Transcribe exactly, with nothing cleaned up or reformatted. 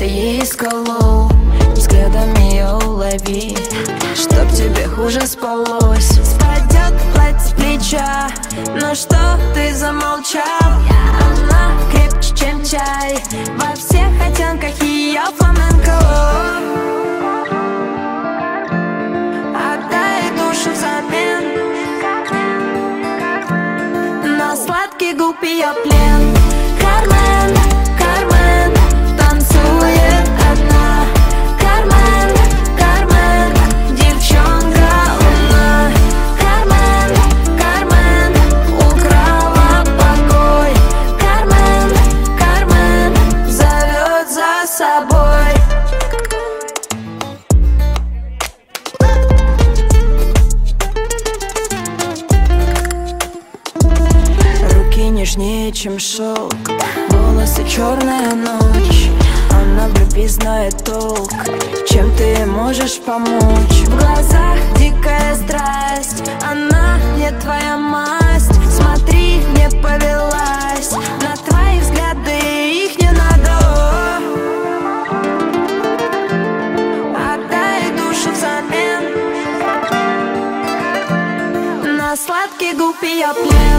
ты ей сколол. Взглядом ее улови, чтоб тебе хуже спалось. Спадет платье с плеча, ну что ты замолчал? Она крепче, чем чай, во всех оттенках ее фламенко. Отдай душу взамен на сладкий губ ее плен. Кармен, Кармен танцует одна. Кармен, Кармен, девчонка луна. Кармен, Кармен украла покой. Кармен, Кармен зовет за собой. Руки нежнее, чем шелк, волосы черная ночь. Она в любви знает толк, чем ты можешь помочь. В глазах дикая страсть, она не твоя масть. Смотри, не повелась на твои взгляды, их не надо. Отдай душу взамен на сладкий губ ее плен.